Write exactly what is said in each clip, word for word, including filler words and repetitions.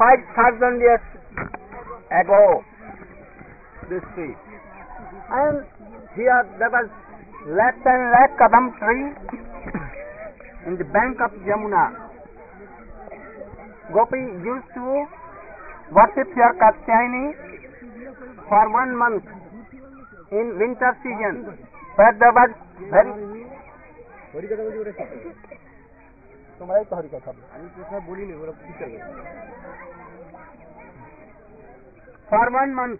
five thousand years ago, this tree. And here there was lakh and lakh kadam tree in the bank of Jamuna. Gopi used to worship your Katyayani for one month in winter season, where there was very for one month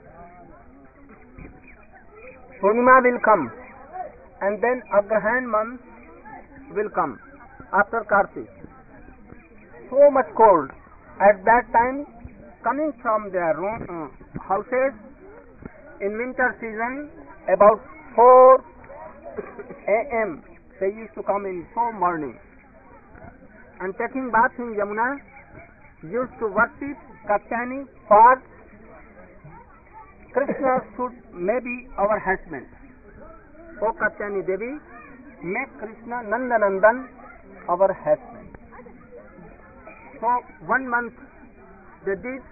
Purnima will come, and then Agrahan month will come after Kartik. So much cold at that time, coming from their room, uh, houses in winter season about four a m they used to come in so morning, and taking bath in Yamuna used to worship Katyayani for Krishna should maybe our husband. O Katyayani Devi, make Krishna Nandanandan our husband. So one month they did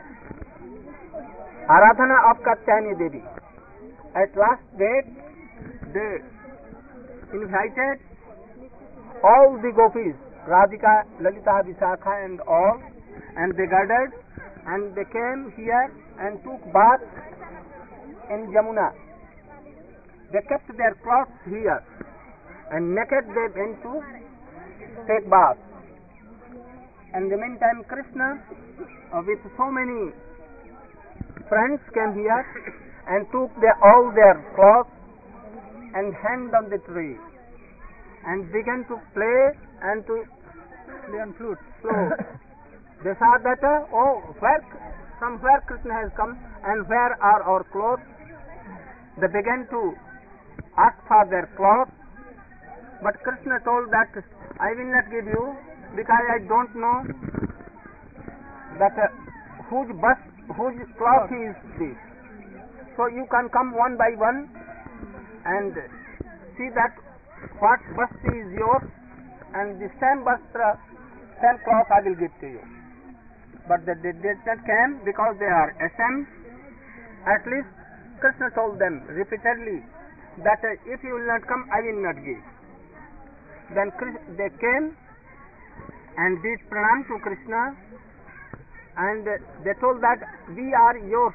Aradhana of Katyayani Devi. At last date they invited all the gopis, Radhika, Lalita, Visakha and all, and they gathered and they came here and took bath in Jamuna. They kept their clothes here and naked they went to take bath. And in the meantime Krishna uh, with so many friends came here and took their, all their clothes and hanged on the tree and began to play and to play on flute. So they saw that, uh, oh, where, from where Krishna has come and where are our clothes? They began to ask for their clothes, but Krishna told that I will not give you because I don't know that uh, whose bus, whose cloth is this. So you can come one by one and see that what basti is yours, and the same bastra, same cloth I will give to you. But they did not come because they are ashamed. At least Krishna told them repeatedly that uh, if you will not come, I will not give. Then they came and did pranam to Krishna, and uh, they told that we are yours.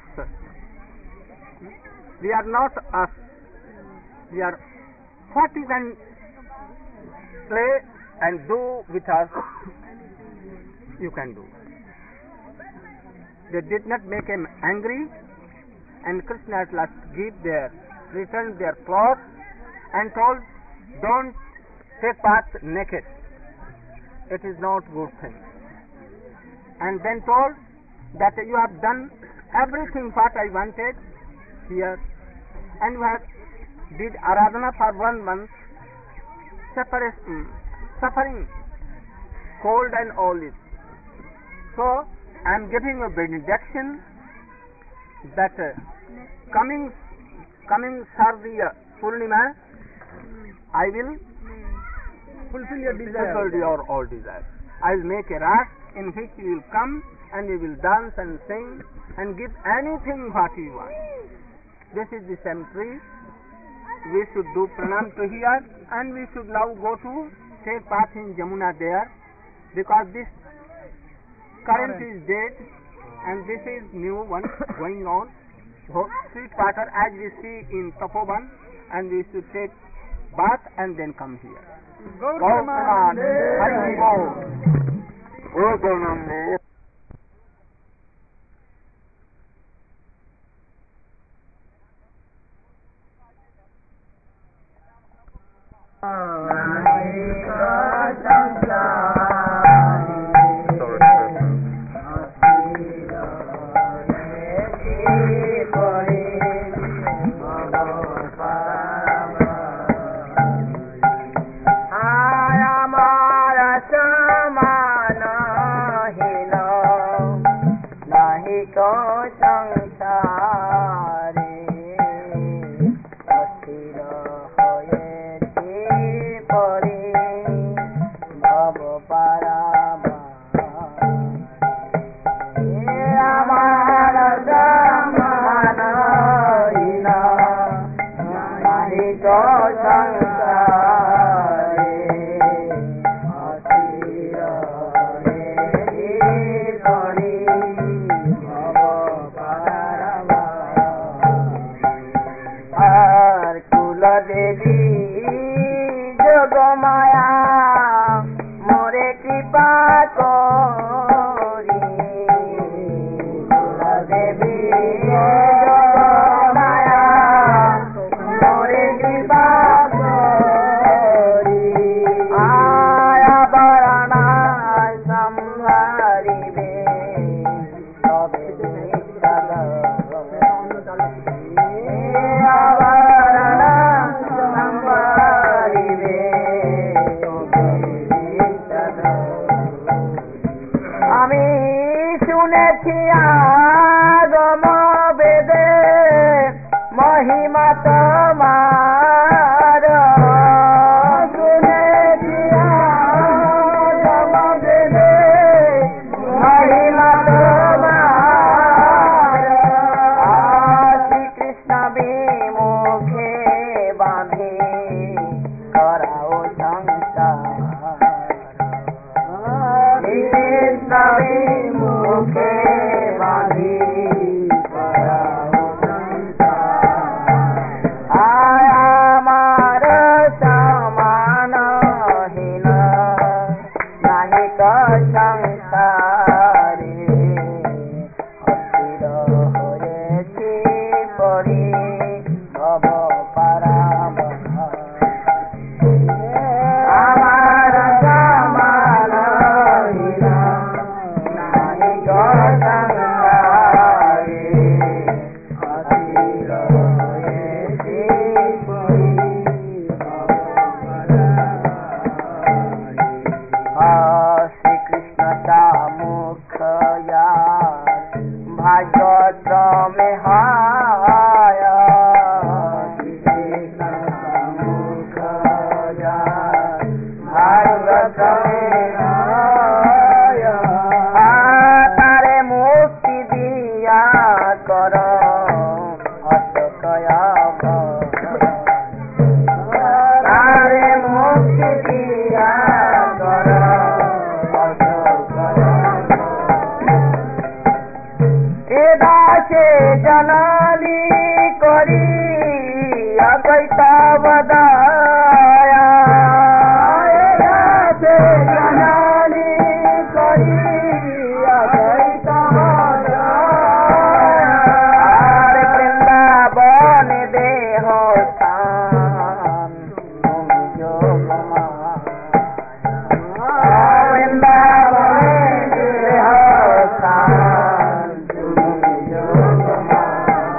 We are not us. We are what you can play and do with us, you can do. They did not make him angry, and Krishna at last gave their, returned their clothes and told, don't take bath naked. It is not good thing. And then told that you have done everything what I wanted here, and you have did Aradhana for one month, separation, suffering, cold and all this. So I am giving a benediction that uh, coming coming Sardiya Purnima, I will fulfill your desire, fulfill your all desires. I will make a ras in which you will come and you will dance and sing and give anything what you want. This is the cemetery. We should do pranam to here, and we should now go to take bath in Jamuna there, because this current is dead and this is new one going on. Sweet water as we see in Tapovan, and we should take bath and then come here. Gautama, Hari Bol. দেবী যোগমায়া মোরে কৃপা করি দেবী যোগমায়া মোরে কৃপা করি আয়া বরণা সম্ভারিবে তবে আমি শুনেছি আগম বেদে মহিমা তোমার শুনেছি আগম বেদে মহিমা তোমার শ্রীকৃষ্ণ বিমুখে বাঁধি করাও সংসার কৃষ্ণ বিমুখে বাঁধি করাও সংসার আমার সমানহীন নাহি সংসারে অস্থির হয়েছি পরি ভব পারাবণ আমার সমানহীন নাহি সংসারে অস্থির হয়েছি পরি শ্রীকৃষ্ণ মুখয়া ভাগবত में हाय श्रीकृष्ण मुखया भागवत में हाय तारे मुक्ति दिया करो अटकया तारे मुक्ति दिया करो दासे जनाली करी अकैता बदाया दासे जनाली करी अकैता बदाया वृंदावन देह स्थान भूमि जोगमा वृंदावन देह स्थान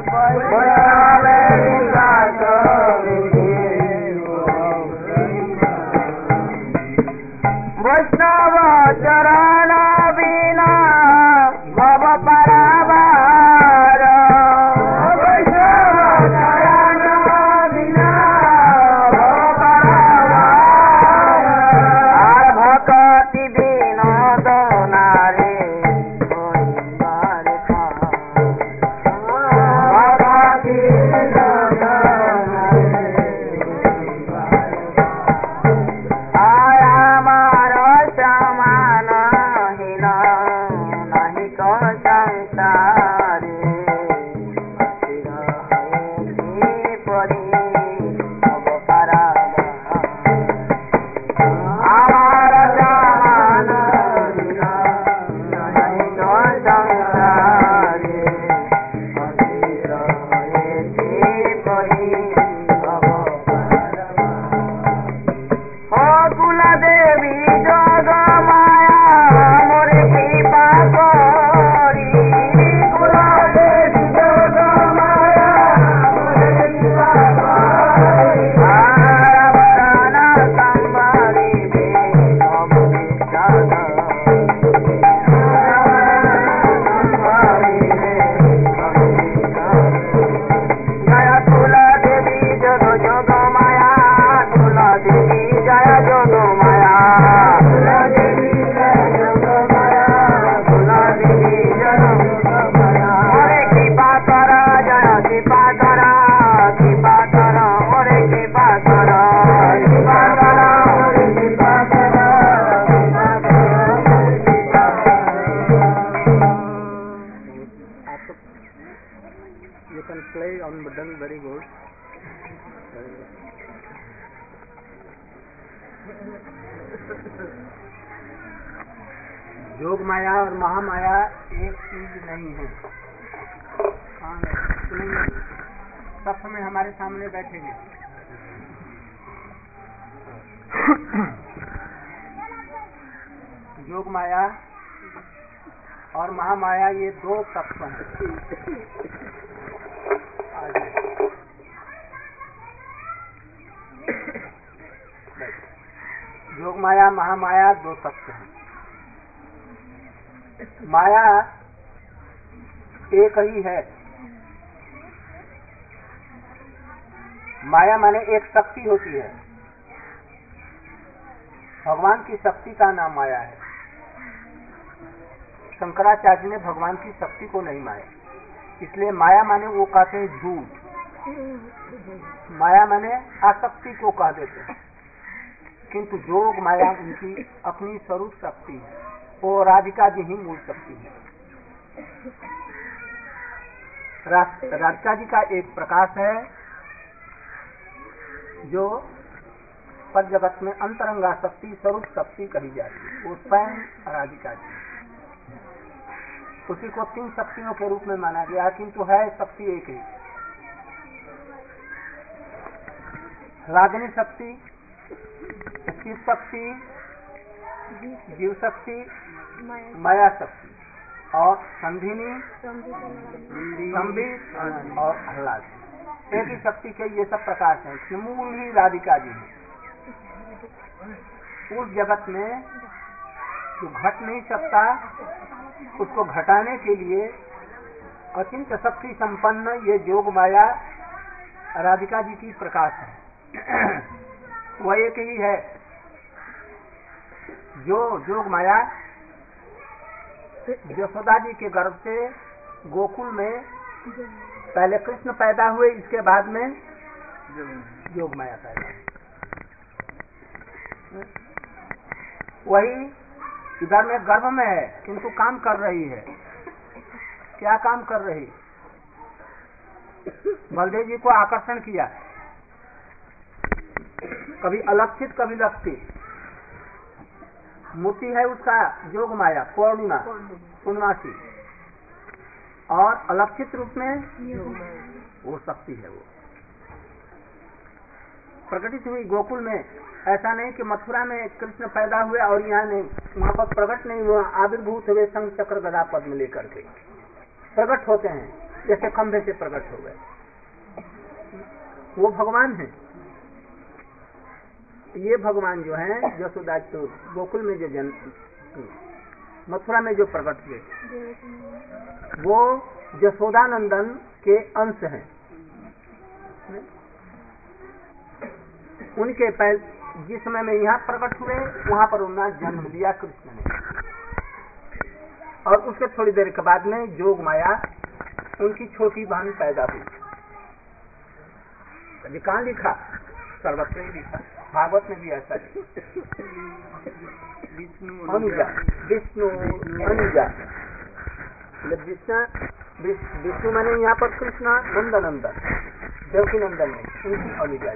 वैष्णव चरण बिना भव परावार वैष्णव चरण बिना भव परावार आर भक्ति विनोद नारे भक्ति विनोद योग माया और महामाया एक चीज नहीं है। सब समय हमारे सामने बैठेंगे। योग माया और महामाया ये दो तत्व हैं। योग माया महामाया दो तत्व हैं। माया एक ही है। माया माने एक शक्ति होती है। भगवान की शक्ति का नाम माया है। शंकराचार्य ने भगवान की शक्ति को नहीं माया, इसलिए माया माने वो कहते हैं झूठ। माया माने आसक्ति को कह देते हैं, किंतु जोग माया उनकी अपनी स्वरूप शक्ति है। वो राधिका जी ही मूल शक्ति है। राधिका जी का एक प्रकाश है जो पर जगत में अंतरंगा शक्ति स्वरूप शक्ति कही जाती है। वो स्वयं राधिका जी, उसी को तीन शक्तियों के रूप में माना गया, किंतु है शक्ति एक ही। रागिनी शक्ति, शिव शक्ति, जीव शक्ति, माया शक्ति और संधिनी, संबित और आह्लाद। एक ही शक्ति के ये सब प्रकाश हैं। मूल ही राधिका जी है। उस जगत में जो घट नहीं सकता, उसको घटाने के लिए अचिंत्य शक्ति संपन्न ये जोग माया राधिका जी की प्रकाश है। वह एक ही है। जो जोग माया यशोदा जी के गर्भ से गोकुल में पहले कृष्ण पैदा हुए, इसके बाद में जोग माया पैदा हुई। वही इधर में गर्भ में है, किंतु काम कर रही है। क्या काम कर रही? बलदेव जी को आकर्षण किया, कभी अलक्षित कभी लक्षित। मूर्ति है उसका जोग माया, पूर्णिमा पूर्णमासी, और अलक्षित रूप में वो शक्ति है। वो प्रकटित हुई गोकुल में। ऐसा नहीं कि मथुरा में कृष्ण पैदा हुए और यहाँ नहीं, वहाँ पर प्रकट नहीं हुआ। आविर्भूत हुए शंख चक्र गदा पद्म लेकर के प्रकट होते हैं, जैसे खंभे से प्रकट हो गए, वो भगवान है। ये भगवान जो है यशोदा तो गोकुल में जो जन्म, मथुरा में जो प्रकट हुए, वो यशोदानंदन के अंश हैं। उनके पहले जिस समय में यहाँ प्रकट हुए वहां पर उन्होंने जन्म लिया कृष्ण ने, और उसके थोड़ी देर के बाद में जोग माया उनकी छोटी बहन पैदा हुई। कभी कहाँ लिखा? सर्वत्र ही लिखा, भागवत में भी ऐसा है। अनुजा, विष्णु अनुजा, विष्णु विष्णु मैंने यहाँ पर कृष्णा नंदनंदन, देवकी नंदन में उनकी अनुजा।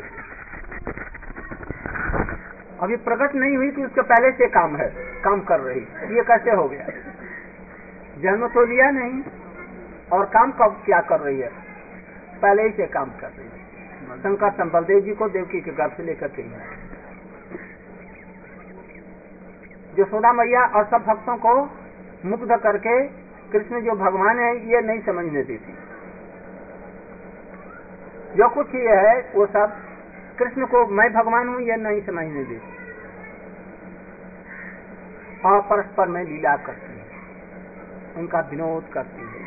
अभी प्रकट नहीं हुई कि उसके पहले से काम है, काम कर रही। ये कैसे हो गया? जन्म तो लिया नहीं और काम कब क्या कर रही है? पहले ही से काम कर रही है। शंकर संबलदेव जी को देवकी के गर्भ से लेकर के यशोदा मैया और सब भक्तों को मुग्ध करके कृष्ण जो भगवान है ये नहीं समझने देती। जो कुछ ये है वो सब कृष्ण को मैं भगवान हूँ ये नहीं समझने देती, और परस्पर में लीला करती है, उनका विनोद करती है।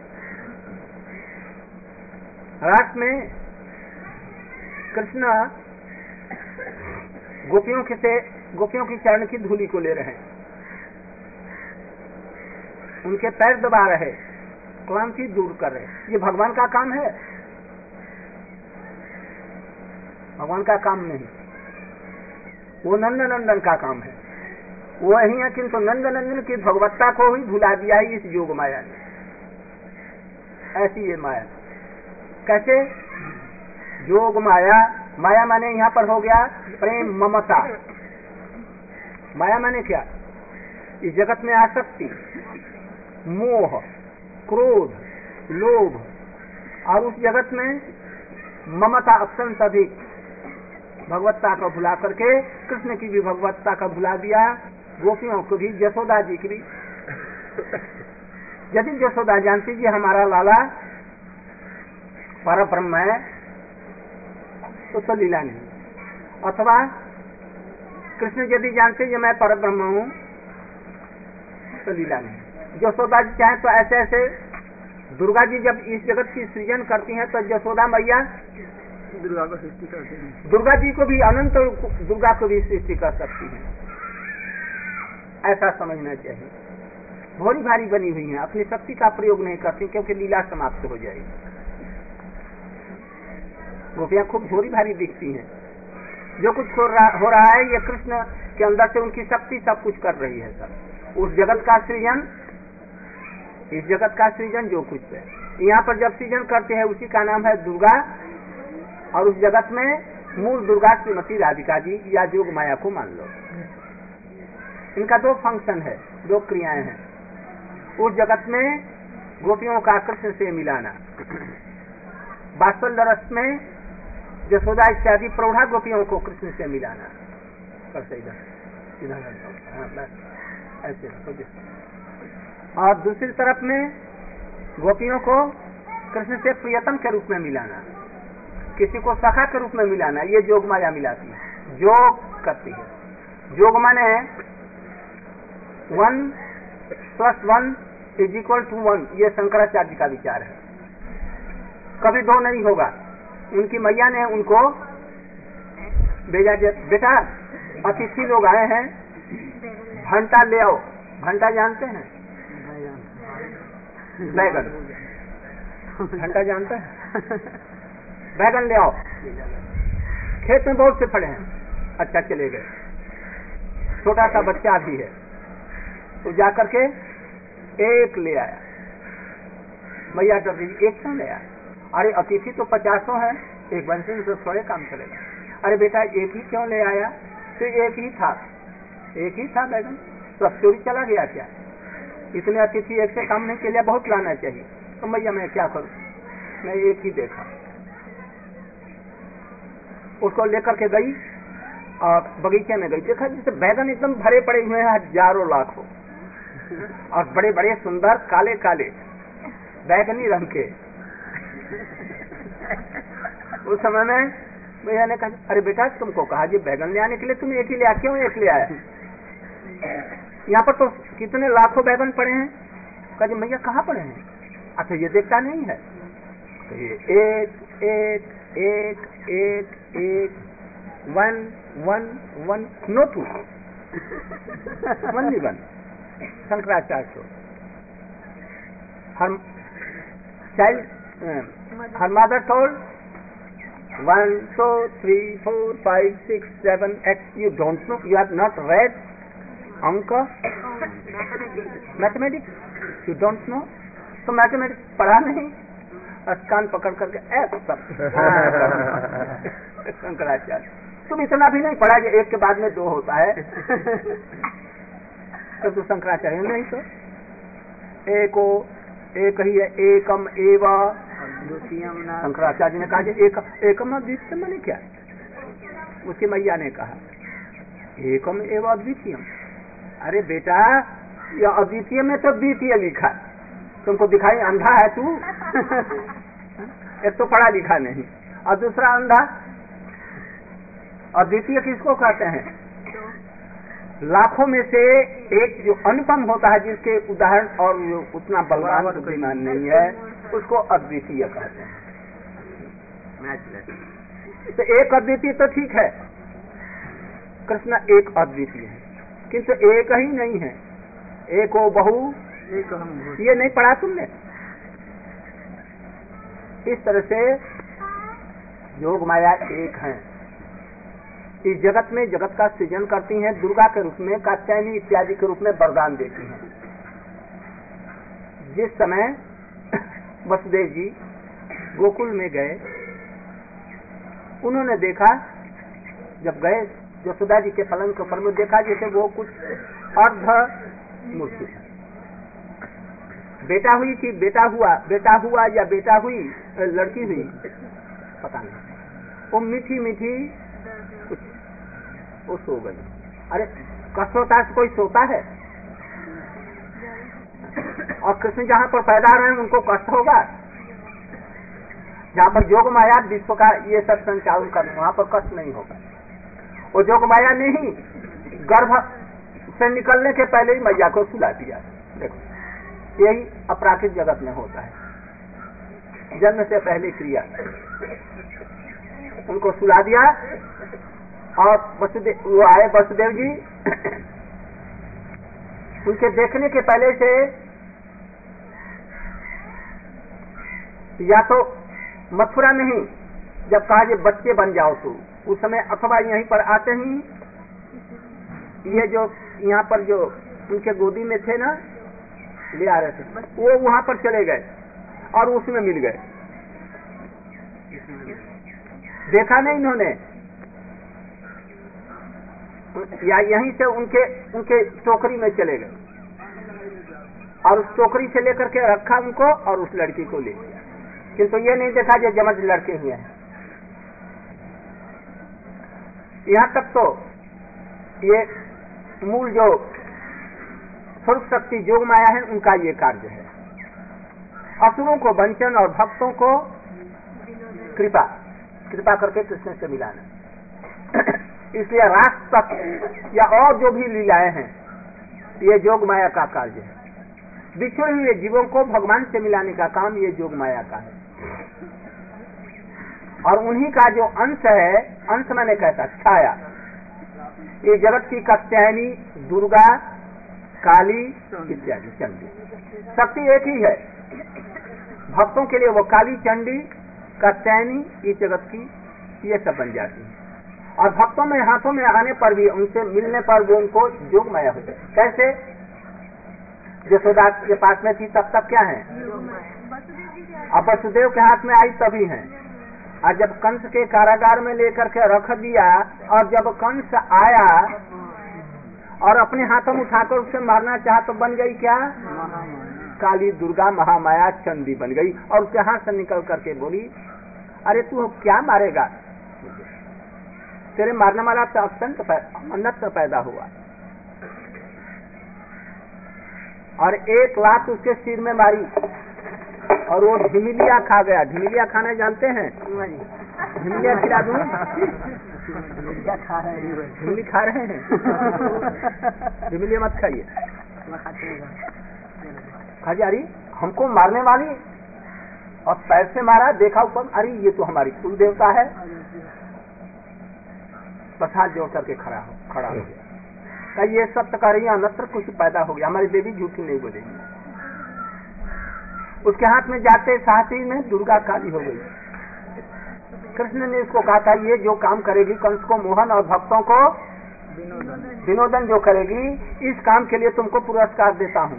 रात में कृष्ण गोपियों के से गोपियों की चरण की धूली को ले रहे हैं, उनके पैर दबा रहे, क्लांति दूर कर रहे। ये भगवान का काम है? भगवान का काम नहीं, वो नंदनंदन का काम है। वो ही है, किंतु नंदनंदन की भगवत्ता को ही भुला दिया है इस योग माया ने। ऐसी ये माया कैसे? योग माया, माया माने यहाँ पर हो गया प्रेम ममता। माया माने क्या? इस जगत में आसक्ति, मोह, क्रोध, लोभ, और उस जगत में ममता अत्यंत अधिक। भगवत्ता को भुला करके कृष्ण की भी भगवत्ता का भुला दिया, गोपियों को भी, यशोदा जी की भी। यदि यशोदा जानती जी हमारा लाला पर ब्रह्म है तो, तो लीला नहीं। अथवा कृष्ण यदि जानते ये मैं पर ब्रह्म हूँ तो लीला नहीं। यशोदा जी चाहे तो ऐसे ऐसे, दुर्गा जी जब इस जगत की सृजन करती हैं तो यशोदा मैया दुर्गा को सृष्टि करती है, दुर्गा जी को भी, अनंत दुर्गा को भी सृष्टि कर सकती है। ऐसा समझना चाहिए। भोरी भारी बनी हुई है, अपनी शक्ति का प्रयोग नहीं करती क्योंकि लीला समाप्त हो जाएगी। गोपियां खूब भोरी भारी दिखती हैं। जो कुछ हो रहा, हो रहा है ये कृष्ण के अंदर से उनकी शक्ति सब कुछ कर रही है। सब उस जगत का सृजन, इस जगत का सृजन जो कुछ है यहाँ पर जब सृजन करते हैं उसी का नाम है दुर्गा। और उस जगत में मूल दुर्गा श्रीमती राधिका जी या जोग माया को मान लो। इनका दो फंक्शन है, दो क्रियाएं हैं। उस जगत में गोपियों का कृष्ण से मिलाना, वात्सल्य रस में यशोदा इत्यादि प्रौढ़ा गोपियों को कृष्ण से मिलाना। ऐसे। और दूसरी तरफ में गोपियों को कृष्ण से प्रियतम के रूप में मिलाना, किसी को सखा के रूप में मिलाना। ये जोग माया मिलाती है, जोग करती है। जोग माने one plus one is equal to one, ये शंकराचार्य का विचार है। कभी दो नहीं होगा। उनकी मैया ने उनको भेजा, बेटा अतिथि लोग आए हैं, भंटा ले आओ। भंटा जानते हैं? बैगन, भंटा जानते हैं? बैगन ले आओ। खेत में बहुत से फड़े हैं। अच्छा चले गए। छोटा सा बच्चा भी है तो जाकर के एक ले आया। मैया डर गई, एक क्यों ले आया? अरे अतिथि तो पचासों है, एक बंसी से थोड़े काम चलेगा। अरे बेटा एक ही क्यों ले आया? तो एक ही था, एक ही था बैगन, तो अब चोरी चला गया क्या? इतने अतिथि एक से काम नहीं के लिए बहुत लाना चाहिए। तो मैया मैं क्या करूं, मैं एक ही देखा। उसको लेकर के गई और बगीचे में गई, देखा जैसे बैगन एकदम भरे पड़े हुए हैं, हजारों लाखों, और बड़े बड़े सुंदर काले काले बैगनी रंग के, उस समय में भैया ने कहा, अरे बेटा तुमको कहा जी बैगन ले आने के लिए, तुम एक ही ले आया, क्यों एक ले आया? यहाँ पर तो कितने लाखों बैगन पड़े हैं। कहा जी भैया कहाँ पड़े हैं? अच्छा ये देखता नहीं है? तो ये एक एक एक एक एक one one one no two one one Shankaracharya हर चाइल्ड हर mother told one, two, three, four, five, six, seven, eight. You don't know? You have not read Anka? Mathematics? You don't know? तो मैथमेटिक्स पढ़ा नहीं, कान पकड़ करके ऐसा सब शंकराचार्य तुम इतना भी नहीं पढ़ा कि एक के बाद में दो होता है। तो तू शंकराचार्य नहीं, तो एको एक ही है, एकम एवा। शंकराचार्य ने कहा एक, एकम अद्वितीयम माने क्या? उसकी मैया ने कहा एकम एवं अद्वितीयम। अरे बेटा यह अद्वितीय में तो द्वितीय लिखा, तुमको दिखाई अंधा है तू? एक तो पढ़ा लिखा नहीं और दूसरा अंधा। अद्वितीय किसको कहते हैं? लाखों में से एक जो अनुपम होता है, जिसके उदाहरण और उतना बलवान बुद्धिमान नहीं है, उसको अद्वितीय कहते हैं। तो एक अद्वितीय तो ठीक है, कृष्ण एक अद्वितीय है, किंतु एक ही नहीं है। एक हो बहु एक हम, ये नहीं पढ़ा तुमने? इस तरह से योग माया एक है। इस जगत में जगत का सृजन करती हैं, दुर्गा के रूप में, कात्यायनी इत्यादि के रूप में वरदान देती हैं। जिस समय वसुदेव जी गोकुल में गए, उन्होंने देखा, जब गए यशोदा जी के पलंग के ऊपर में देखा जैसे वो कुछ अर्ध मूर्ति है। बेटा हुई कि बेटा हुआ, बेटा हुआ या बेटा हुई, लड़की हुई पता नहीं। वो मीठी मीठी कुछ वो सो गई। अरे कष्ट होता है, कोई सोता है? और कृष्ण जहाँ पर पैदा रहे हैं उनको कष्ट होगा? जहाँ पर जोग माया विश्व का ये सब संचालन कर, वहाँ पर कष्ट नहीं होगा। वो जोग माया ने ही गर्भ से निकलने के पहले ही मैया को सुला दिया। देखो यही अपराकृत जगत में होता है, जन्म से पहले क्रिया, उनको सुला दिया। और वसुदेव वो आए, वसुदेव जी उनके देखने के पहले से या तो मथुरा में ही जब कहा ये बच्चे बन जाओ तो उस समय, अथवा यहीं पर आते ही ये जो यहाँ पर जो उनके गोदी में थे ना, ले आ रहे थे, वो वहां पर चले गए और उसमें मिल गए। देखा नहीं इन्होंने, या यहीं से उनके उनके टोकरी में चले गए और उस टोकरी से लेकर के रखा उनको और उस लड़की को ले लिया, किंतु ये नहीं देखा जो जमज लड़के हुए हैं। यहाँ तक तो ये मूल जो स्वरूप शक्ति जोग माया है, उनका ये कार्य है, असुरों को वंचन और भक्तों को कृपा कृपा करके कृष्ण से मिलाना। इसलिए रास तक या और जो भी लीलाएं हैं, ये जोग माया का कार्य है। बिछड़े हुए जीवों को भगवान से मिलाने का काम ये जोग माया का है। और उन्हीं का जो अंश है, अंश मैंने कहता छाया, ये जगत की कात्यायनी, दुर्गा, काली इत्यादि, चंडी, शक्ति एक ही है। भक्तों के लिए वो काली, चंडी, कात्यायनी, इस जगत की ये सब बन जाती है। और भक्तों में हाथों में आने पर भी, उनसे मिलने पर वो उनको जोग माया हो जाए। कैसे? यशोदा के पास में थी तब तक क्या है, अब वसुदेव के हाथ में आई तभी है। और जब कंस के कारागार में लेकर के रख दिया, और जब कंस आया और अपने हाथों में उठाकर उसे मारना चाहा तो बन गई क्या? काली, दुर्गा, महामाया, चंडी बन गई। और उसके हाथ से निकल करके बोली, अरे तू क्या मारेगा, तेरे मारने वाला तो अत्यंत अनंत पैदा हुआ। और एक लात उसके सिर में मारी, और वो ढिमिलिया खा गया। ढिमिलिया खाना जानते हैं? ढिमिलिया खिला दूं? खा रहे हैं, ढिमिली खा रहे हैं? ढिमिलिया मत खाइए। खाजी हमको मारने वाली और पैर से मारा, देखा ऊपर, अरे ये तो हमारी कुल देवता है। प्रसाद जोड़ करके खड़ा हो खड़ा हो गया। ये सत्य का रही अन्यत्र कुछ पैदा हो गया। हमारी देवी झूठी नहीं बोलेगी। उसके हाथ में जाते साहसी में दुर्गा काली हो गई। कृष्ण ने इसको कहा था ये जो काम करेगी कंस को मोहन और भक्तों को विनोदन जो करेगी, इस काम के लिए तुमको पुरस्कार देता हूँ।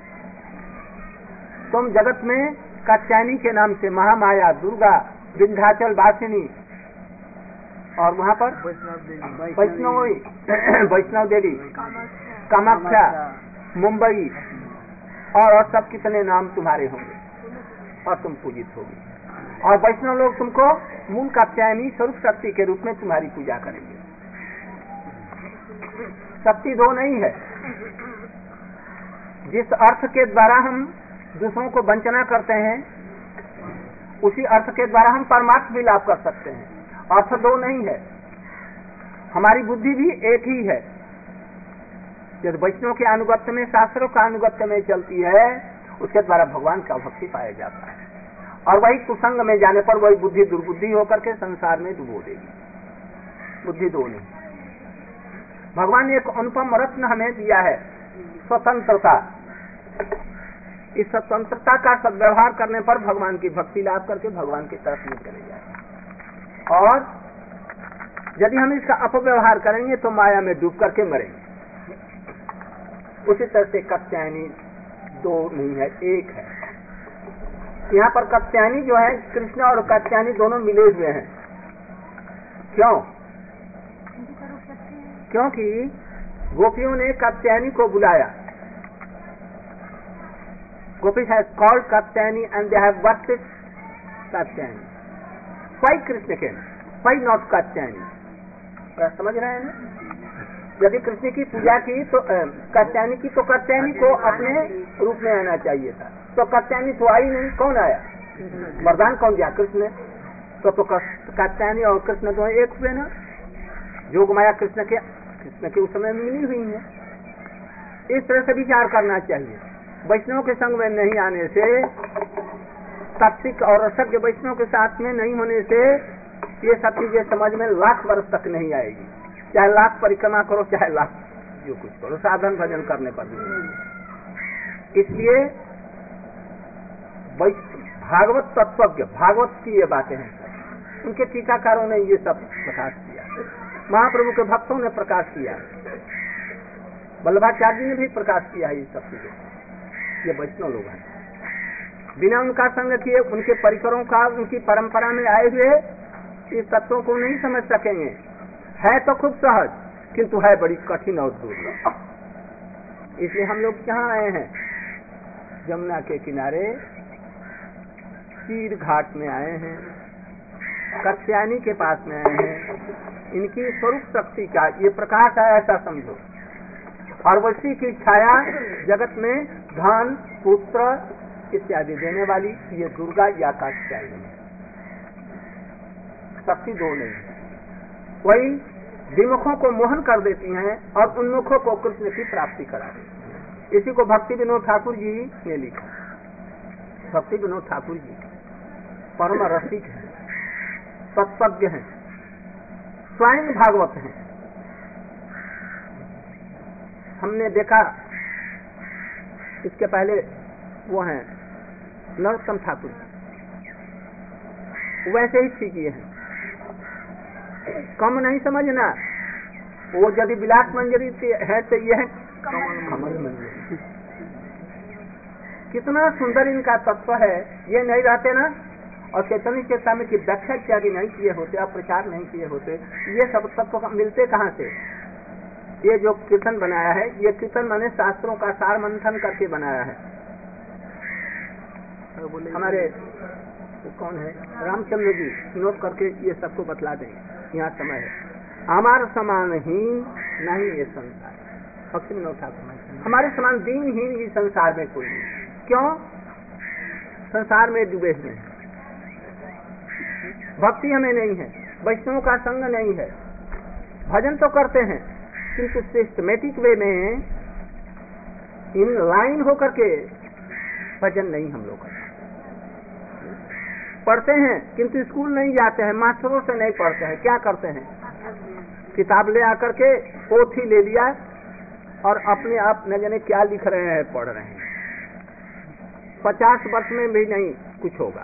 तुम जगत में कात्यायनी के नाम से महामाया, दुर्गा, विंध्याचल वासिनी और वहाँ पर वैष्णव वैष्णव देवी, कामाख्या, मुंबई और, और सब कितने नाम तुम्हारे होंगे और तुम पूजित होगी। और वैष्णव लोग तुमको मूल कात्यायनी स्वरूप शक्ति के रूप में तुम्हारी पूजा करेंगे। शक्ति दो नहीं है। जिस अर्थ के द्वारा हम दूसरों को वंचना करते हैं उसी अर्थ के द्वारा हम परमार्थ भी लाभ कर सकते हैं। अर्थ दो नहीं है। हमारी बुद्धि भी एक ही है। यदि वैष्णव के अनुगत्य में, शास्त्रों का अनुगत्य में चलती है, उसके द्वारा भगवान का भक्ति पाया जाता है। और वही कुसंग में जाने पर वही बुद्धि दुर्बुद्धि होकर के संसार में डुबो देगी। बुद्धि दो नहीं। भगवान ने एक अनुपम रत्न हमें दिया है, स्वतंत्रता। इस स्वतंत्रता का सद्व्यवहार करने पर भगवान की भक्ति लाभ करके भगवान की तरफ में चले जाए। और यदि हम इसका अपव्यवहार करेंगे तो माया में डूब करके मरेंगे। उसी तरह से कात्यायनी दो नहीं है, एक है। यहाँ पर कात्यायनी जो है, कृष्ण और कात्यायनी दोनों मिले हुए हैं। क्यों? क्योंकि गोपियों ने कात्यायनी को बुलाया। Gopis has called Katyayani and they have worshipped Katyayani. Why Krishna came? Why not Katyayani? क्या समझ रहे हैं ना? यदि कृष्ण की पूजा की तो कात्यायनी की तो कात्यायनी को अपने रूप में आना चाहिए था। तो कात्यायनी तो आई नहीं। कौन आया? वरदान कौन दिया? कृष्ण। तो तो कात्यायनी और कृष्ण तो एक हुए ना। योग माया कृष्ण के कृष्ण के उस समय मिली हुई है। इस तरह से विचार करना चाहिए। वैष्णव के संग में नहीं आने से, तात्विक और रसज्ञ वैष्णव के साथ में नहीं होने से ये सब चीजें समझ में लाख वर्ष तक नहीं आएगी। चाहे लाख परिक्रमा करो, चाहे लाख जो कुछ करो, साधन भजन करने पर भी। इसलिए भागवत तत्वज्ञ, भागवत की ये बातें हैं, उनके टीकाकारों ने ये सब प्रकाश किया। महाप्रभु के भक्तों ने प्रकाश किया, वल्लभाचार्य जी ने भी प्रकाश किया है ये सब चीजें। ये वैष्णव लोग हैं। बिना उनका संग किए, उनके परिकरों का, उनकी परंपरा में आए हुए इस तत्वों को नहीं समझ सकेंगे। है तो खूब सहज, किंतु है बड़ी कठिन और दुर्लभ। इसलिए हम लोग कहाँ आए हैं? यमुना के किनारे चीर घाट में आए हैं, कात्यायनी के पास में आए हैं। इनकी स्वरूप शक्ति का ये प्रकाश है, ऐसा समझो। और वैसी की छाया जगत में धन, पुत्र इत्यादि देने वाली ये दुर्गा या कात्यायनी है। शक्ति दो नहीं है। वही विमुखों को मोहन कर देती हैं और उन्मुखों को कृष्ण की प्राप्ति करा देती हैं। इसी को भक्ति विनोद ठाकुर जी ने लिखा। भक्ति विनोद ठाकुर जी परम रसिक हैं, तत्वज्ञ हैं, स्वयं भागवत हैं। हमने देखा इसके पहले वो हैं नरोत्तम ठाकुर, वैसे ही ठीक ये हैं। कम नहीं समझना, वो यदि विलास मंजरी है तो ये है कमल मंजरी। कितना सुंदर इनका तत्व है। ये नहीं रहते ना, और चैतन्य चेता में की व्याख्या इत्यादि नहीं किए होते, और प्रचार नहीं किए होते, ये सब तत्व मिलते कहाँ से? ये जो कीर्तन बनाया है, ये कीर्तन मैंने शास्त्रों का सार मंथन करके बनाया है। हमारे कौन है, रामचंद्र जी नोट करके ये सबको बतला देंगे। यहाँ समय है, हमारे समान हीन नहीं ये संसार। भक्ति विनोद ठाकुर, हमारे समान दीनहीन इस संसार में कोई नहीं। क्यों? संसार में डूबे हुए हैं, भक्ति हमें नहीं है, वैष्णव का संग नहीं है, भजन तो करते हैं किंतु सिस्टमेटिक वे में इन लाइन होकर के भजन नहीं हम लोग करते। पढ़ते हैं किंतु स्कूल नहीं जाते हैं, मास्टरों से नहीं पढ़ते हैं, क्या करते हैं, किताब ले आकर के पोथी ले लिया और अपने आप न जाने क्या लिख रहे हैं, पढ़ रहे हैं। पचास वर्ष में भी नहीं कुछ होगा।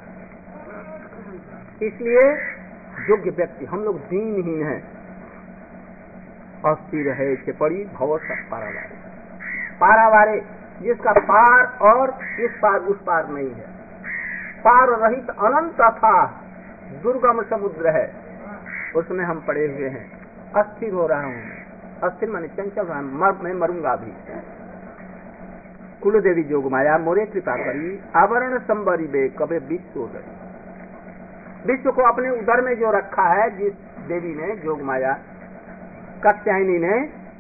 इसलिए योग्य व्यक्ति, हम लोग दीनहीन हैं, अस्थिर है इसे पड़ी भव पारावारे, पारावारे जिसका पार और इस पार उस पार नहीं है, पार रहित अनंत था दुर्गम समुद्र है, उसमें हम पड़े हुए हैं। अस्थिर हो रहा हूँ, अस्थिर माने चंचल रहा, मर, मैं मरूंगा भी। कुल देवी जोग माया मोरे कृपा करी, आवरण संबरी बे कबे विश्व गई। विश्व को अपने उदर में जो रखा है जिस देवी ने, जोग माया कात्यायनी ने,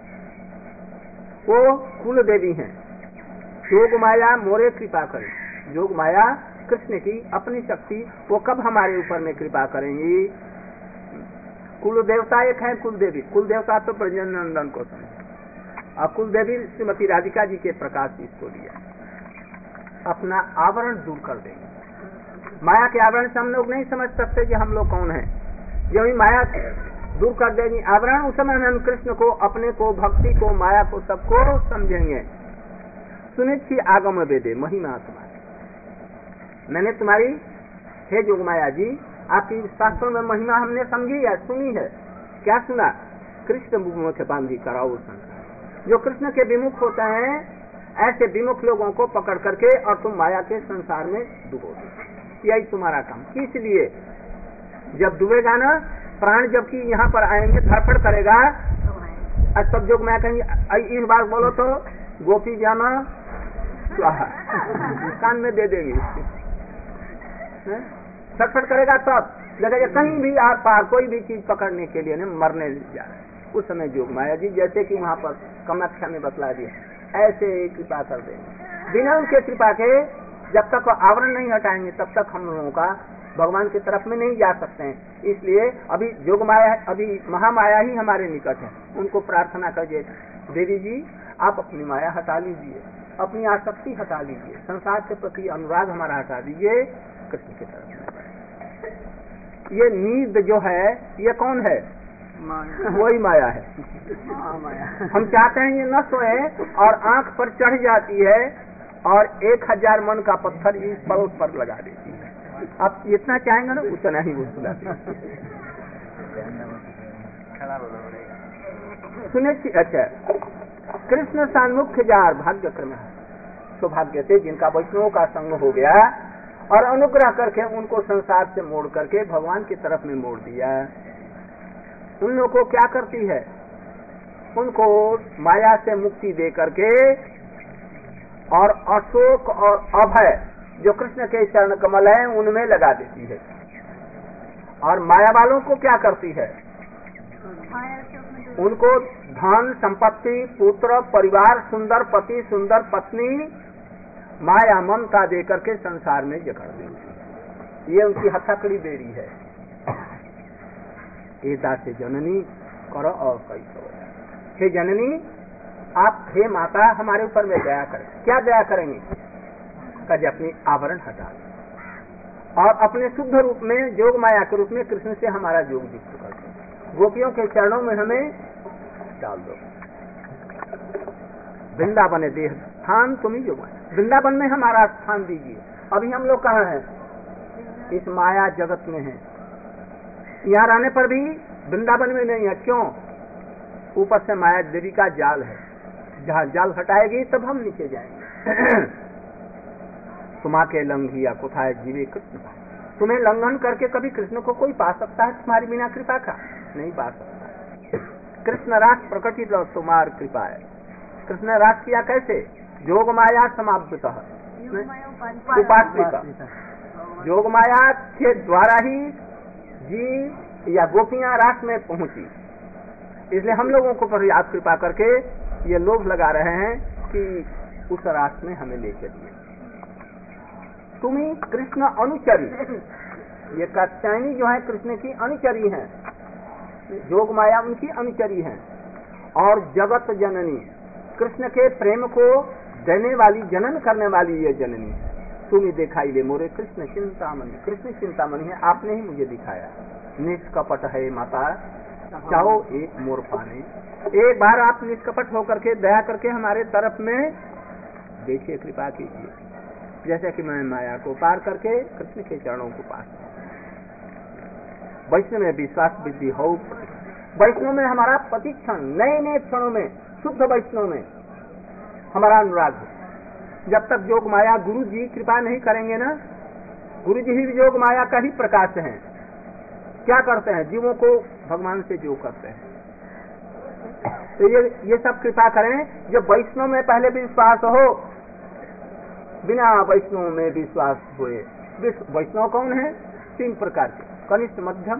वो कुल देवी हैं। जोग माया मोरे कृपा करी, जोग माया कृष्ण की अपनी शक्ति, वो कब हमारे ऊपर में कृपा करेंगी। कुल देवता एक है कुल देवी, कुल देवता तो ब्रजनंदन को समझे, और कुल देवी श्रीमती राधिका जी के प्रकाश इसको लिया, अपना आवरण दूर कर देंगे। माया के आवरण से हम लोग नहीं समझ सकते कि हम लोग कौन हैं। जो ही माया दूर कर देंगी आवरण, उस समय हम कृष्ण को, अपने को, भक्ति को, माया को, सबको समझेंगे। सुनिश्चित आगम वेदे महिमा तुम्हारी, मैंने तुम्हारी हे जोग माया जी आपकी शास्त्रों में महिमा हमने समझी है, सुनी है। क्या सुना? कृष्ण मुख बांधी कराओ संसार। जो कृष्ण के विमुख होते हैं ऐसे विमुख लोगों को पकड़ करके और तुम माया के संसार में डूबोगे, यही तुम्हारा काम। किस लिए? जब डूबेगा ना प्राण, जबकि यहाँ पर आएंगे धड़फड़ करेगा, सब जोग माया कहेंगे इस बार बोलो तो गोपी जाना कान में दे देंगे, छटपट करेगा तब लगेगा कहीं भी आर पार कोई भी चीज पकड़ने के लिए मरने जा रहे। उस समय जोग माया जी जैसे कि वहाँ पर कामाख्या में बतला दिया, ऐसे कृपा कर देंगे। बिना उनके कृपा के जब तक आवरण नहीं हटाएंगे तब तक हम लोगों का भगवान की तरफ में नहीं जा सकते हैं। इसलिए अभी जोग माया, अभी महामाया ही हमारे निकट है। उनको प्रार्थना करिए, देवी जी आप अपनी माया हटा लीजिए, अपनी आसक्ति हटा लीजिए, संसार के प्रति अनुराग हमारा हटा दीजिए, कृष्ण की तरफ में। ये नींद जो है ये कौन है? वही माया है। हम चाहते हैं ये न सोए और आंख पर चढ़ जाती है और एक हजार मन का पत्थर इस परोस पर लगा देती है। आप जितना चाहेंगे ना उतना ही वो सुनाती है। सुने अच्छा, कृष्ण सन्मुख जार भाग्य क्रम है, सौभाग्य से जिनका वैष्णव का संग हो गया और अनुग्रह करके उनको संसार से मोड़ करके भगवान की तरफ में मोड़ दिया। उन लोगों को क्या करती है? उनको माया से मुक्ति दे करके और अशोक और अभय जो कृष्ण के चरण कमल है उनमें लगा देती है। और माया वालों को क्या करती है? उनको धन संपत्ति, पुत्र, परिवार, सुंदर पति, सुंदर पत्नी, माया ममता दे करके संसार में जकड़ देती। ये उनकी हथकड़ी बेड़ी है। एदा से जननी करो और कई हे जननी, आप हे माता हमारे ऊपर में दया करें। क्या दया करेंगे? कभी अपनी आवरण हटा और अपने शुद्ध रूप में जोग माया के रूप में कृष्ण से हमारा योग युक्त कर दो। गोपियों के चरणों में हमें डाल दो। वृंदावन देह स्थान तुम ही जोग माया, वृंदावन में हमारा स्थान दीजिए। अभी हम लोग कहाँ हैं? इस माया जगत में हैं। यहाँ रहने पर भी वृंदावन में नहीं है। क्यों? ऊपर से माया देवी का जाल है, जहाँ जाल हटाएगी तब हम नीचे जाएंगे। तुम्हारे लंघिया कोथाय जीवे कृष्ण, तुम्हें लंघन करके कभी कृष्ण को कोई पा सकता है तुम्हारी बिना कृपा का? नहीं पा सकता। कृष्ण रास प्रकटित तुम्हार कृपा है। कृष्ण रास किया कैसे? जोग माया समाप्त उपासित, जोग माया के द्वारा ही जी या गोपियां रास में पहुंची। इसलिए हम लोगों को पर आप कृपा करके ये लोभ लगा रहे हैं कि उस रास में हमें ले चलिए। सुमी कृष्ण अनुचरी, ये कात्यायनी जो है कृष्ण की अनुचरी हैं, जोग माया उनकी अनुचरी हैं, और जगत जननी कृष्ण के प्रेम को देने वाली, जनन करने वाली ये जननी। तुम्हें दिखाई ले मोरे कृष्ण चिंतामणि, कृष्ण चिंतामणि है, आपने ही मुझे दिखाया। निष्कपट है माता चाहो एक मोर पाने, एक बार आप निष्कपट होकर के दया करके हमारे तरफ में देखिए, कृपा कीजिए, जैसे कि मैं माया को पार करके कृष्ण के चरणों को पार। वैष्णव में विश्वास वृद्धि हो, वैष्णव में हमारा प्रतिक्षण, नए नए क्षणों में, शुद्ध वैष्णव में हमारा अनुराग हो। जब तक योग माया गुरु जी कृपा नहीं करेंगे ना, गुरु जी ही योग माया का ही प्रकाश है। क्या करते हैं? जीवों को भगवान से जो करते हैं। तो ये ये सब कृपा करें। जब वैष्णव में पहले विश्वास हो, बिना वैष्णव में विश्वास हुए। वैष्णव कौन है? तीन प्रकार के, कनिष्ठ, मध्यम,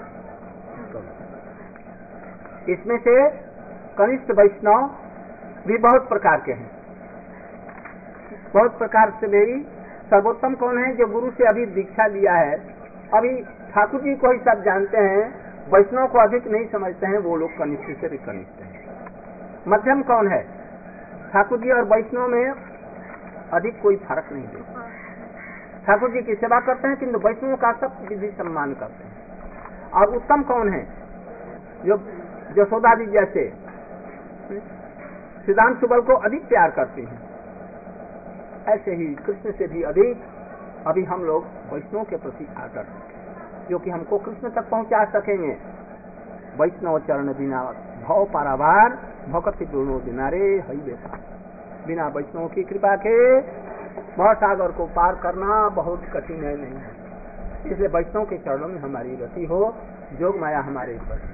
इसमें से कनिष्ठ वैष्णव भी बहुत प्रकार के हैं। बहुत प्रकार से भी सर्वोत्तम कौन है? जो गुरु से अभी दीक्षा लिया है, अभी ठाकुर जी को ही सब जानते हैं, वैष्णव को अधिक नहीं समझते हैं, वो लोग कनिष्ठ से भी कनिष्ठ हैं। मध्यम कौन है? ठाकुर जी और वैष्णव में अधिक कोई फर्क नहीं है। ठाकुर जी की सेवा करते हैं किंतु वैष्णव का सब विधि सम्मान करते हैं। और उत्तम कौन है? जो यशोदा जी जैसे सिद्धांत सुबल को अधिक प्यार करते हैं। ऐसे ही कृष्ण से भी अधिक अभी हम लोग वैष्णव के प्रति आदर, जो कि हमको कृष्ण तक पहुंचा सकेंगे। वैष्णव चरण बिना भव पारावार, भक्ति दोनों दिनारे हई बेकार। बिना वैष्णव की कृपा के भव सागर को पार करना बहुत कठिन है, नहीं है। इसलिए वैष्णव के चरणों में हमारी गति हो, जोग माया हमारे ऊपर।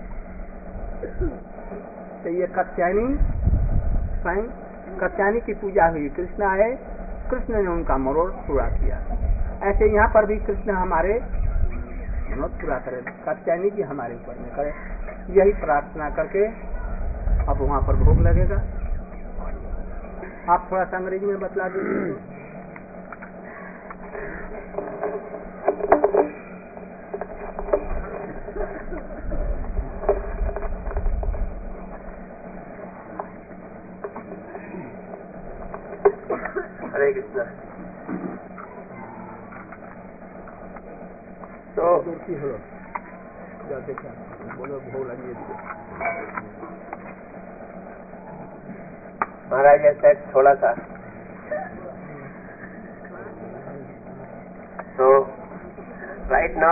तो ये कात्यायनी, स्वयं कात्यायनी की पूजा हुई, कृष्ण आए, कृष्ण ने उनका मनोरथ पूरा किया। ऐसे यहाँ पर भी कृष्ण हमारे मनोरथ पूरा करे, कात्यायनी जी हमारे ऊपर में करे, यही प्रार्थना करके अब वहाँ पर भोग लगेगा। आप थोड़ा सा अंग्रेजी में बतला दीजिए। हरे कृष्णा। तो बोलो भोग लगिए। महाराज ऐसा थोड़ा सा, so right now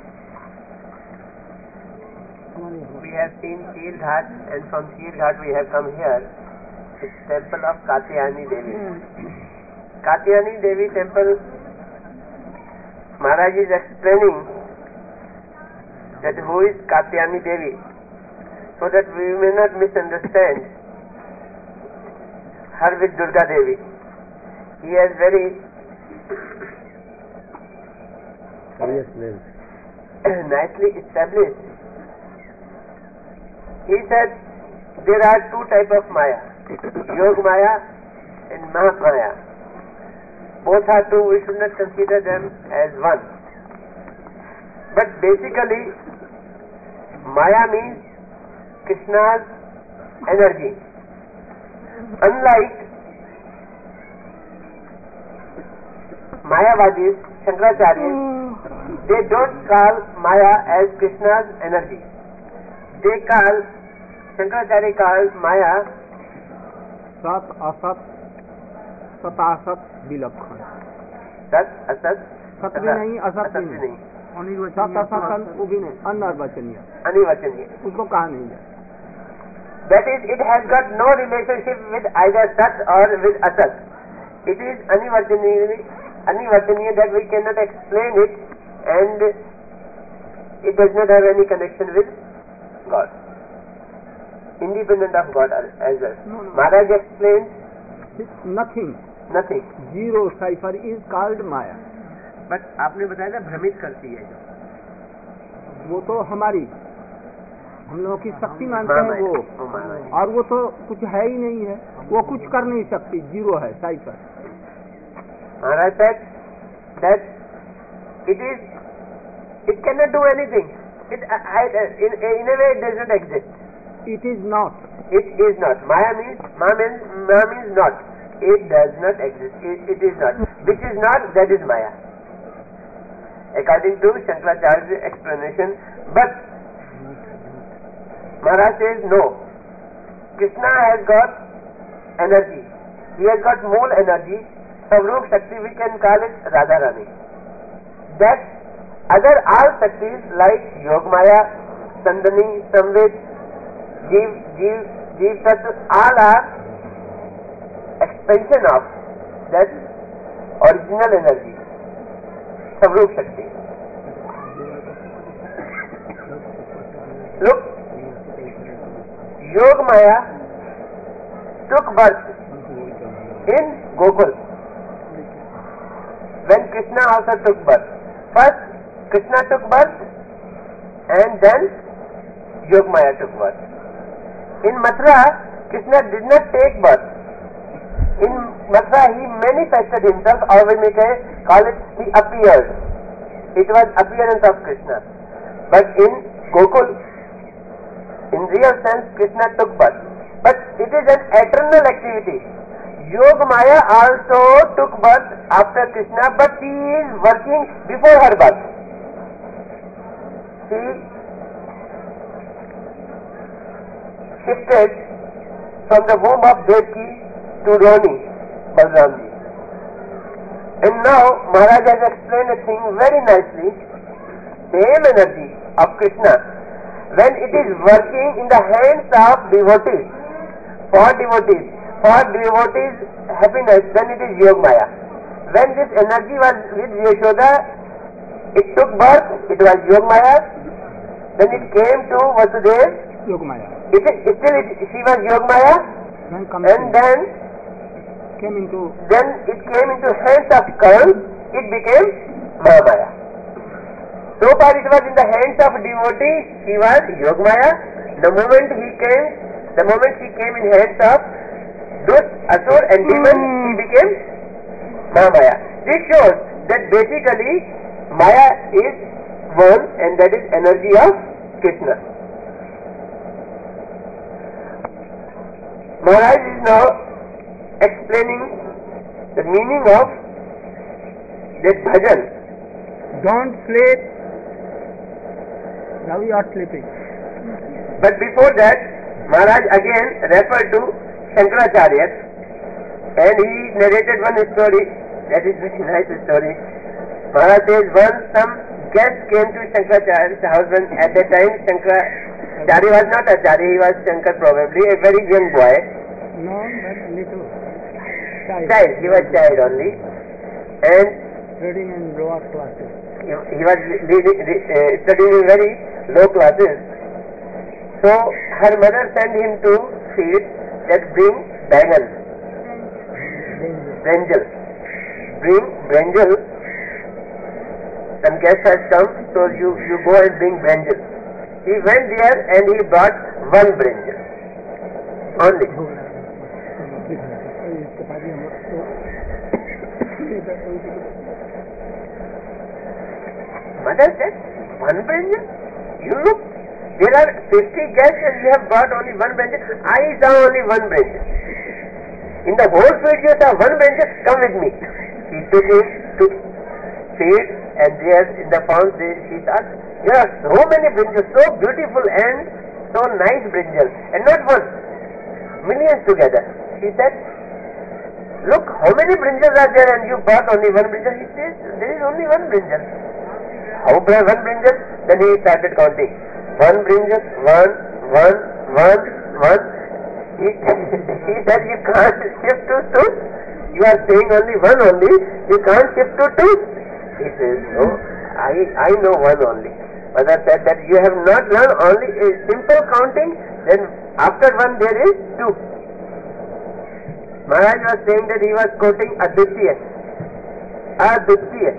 we have seen Shir Ghat, and from Shir Ghat we have come here. It's temple of Katyayani Devi. Katyayani Devi temple. Maharaj is explaining that who is Katyayani Devi, so that we may not misunderstand her with Durga Devi. He has very nicely established. He said there are two types of Maya, Yog Maya and Mahamaya. Both are two, we should not consider them as one. But basically, Maya means Krishna's energy. Unlike Mayavadis, Shankaracharya, they don't call Maya as Krishna's energy. They call, Shankaracharya calls Maya सत असत सतासत विलक्षण। सत असत सत भी नहीं, असत भी नहीं, सत असत वो भी नहीं, अनर्वचनीय, अनिर्वचनीय, उसको कहा नहीं जाए। That is, it has got no relationship with either Sat or with Asat. It is Anivardhaniya, Anivardhaniya that we cannot explain it, and it does not have any connection with God. Independent of God as well. No, no. Maharaj explains nothing. Nothing. Zero cipher is called Maya. But आपने बताया था भ्रमित करती है जो, वो तो हमारी, हम लोगों की शक्ति मानते हैं वो, और वो तो कुछ है ही नहीं है, वो कुछ कर नहीं सकती, जीरो है, cipher. Maharaj said that it is, it cannot do anything. It, I, in, in a way, it does not exist. It is not. It is not. Maya means, Maya means, Maya means not. It does not exist. It, it is not. Which is not, that is Maya. According to Shankaracharya's explanation. But Maharaj says no. Krishna has got energy. He has got more energy. Savrup Shakti, we can call it Radharani. That other all Shaktis like Yogmaya, Sandani, Samvit, Jeev, Jeev, Jeev Tattva, all are expansion of that original energy, Savrup Shakti. Look, Yogmaya took birth in Gokul. When Krishna also took birth. First, Krishna took birth and then Yogmaya took birth. In Mathura, Krishna did not take birth. In Mathura, he manifested himself, or we may call it, he appeared. It was appearance of Krishna. But in Gokul, in real sense, Krishna took birth. But it is an eternal activity. Yogmaya also took birth after Krishna, but she is working before her birth. She shifted from the womb of Devaki to Roni, Balramji. And now Maharaj has explained a thing very nicely. Same energy of Krishna, when it is working in the hands of devotees, for devotees, for devotees happiness, then it is Yogmaya. When this energy was with Yashoda, it took birth, it was Yogmaya. Then it came to Vasudev, Yogmaya. It, it, still it, she was Yogmaya, Then and then came into then it came into hands of Karan, it became Mahamaya. So far it was in the hands of devotee, she was Yogmaya. The moment he came, the moment she came in hands of Dut, Asur and demon, he became Mahamaya. This shows that basically Maya is one, and that is energy of Krishna. Maharaj is now explaining the meaning of that bhajan. don't sleep while you are sleeping. But before that, Maharaj again referred to Shankaracharya, and he narrated one story. That is very nice story. Maharaj says once some guest came to Shankaracharya's house, when at that time Shankaracharya was not Acharya, he was Shankar probably, a very young boy. No, but little. Child. Child, he was child only. And Reading in lower classes. he, he was leading, uh, studying in very low classes. So her mother sent him to field that bring bangan, brinjal. Bring brinjal. Some guest has come, so you, you go and bring brinjal. He went there and he brought one brinjal only. Mother said, one brinjal? You look, there are fifty guests and you have brought only one brinjal. I saw only one brinjal. In the whole field you saw one brinjal, come with me. He took him to field, and there in the farm she thought, there are so many brinjals, so beautiful and so nice brinjals, and not one, millions together. She said, look, how many brinjals are there and you bought only one brinjal? He says, there is only one brinjal. How one brinjal? Then he started counting. One brinjal, one, one, one, one. He, he said, you can't shift to two. You are saying only one only. You can't shift to two. He says, no, I, I know one only. Mother said that you have not learned only a simple counting, then after one there is two. Maharaj was saying that he was quoting Aditya. Aditya.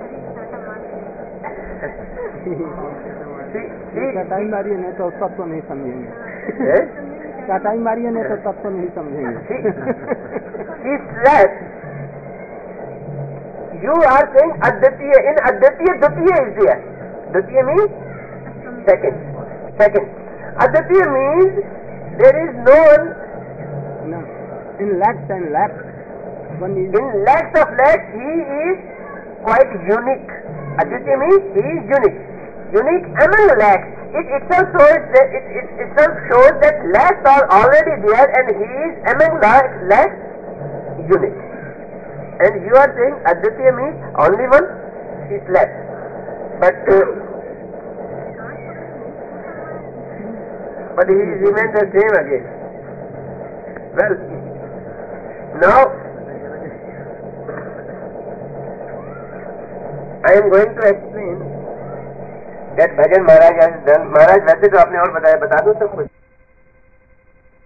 चटाई मारिए नहीं तो तत्व नहीं समझेंगे. चटाई मारिए नहीं तो तत्व नहीं समझेंगे. He said, you are saying Advitiya. In Advitiya, Dvitiya is there. Dvitiya means second. Second. Advitiya means there is no one. No. In lakhs and lakhs, one is. In lakhs of lakhs, he is quite unique. Advitiya means he is unique. Unique among lakhs. It itself shows that it, it itself shows that lakhs are already there, and he is among lakhs unique. And you are saying Advitiya means only one is left. But uh, but he remains the same again. Well, now I am going to explain that Bhajan Maharaj has done. Maharaj वैसे तो आपने और बताया, बता दो सब कुछ.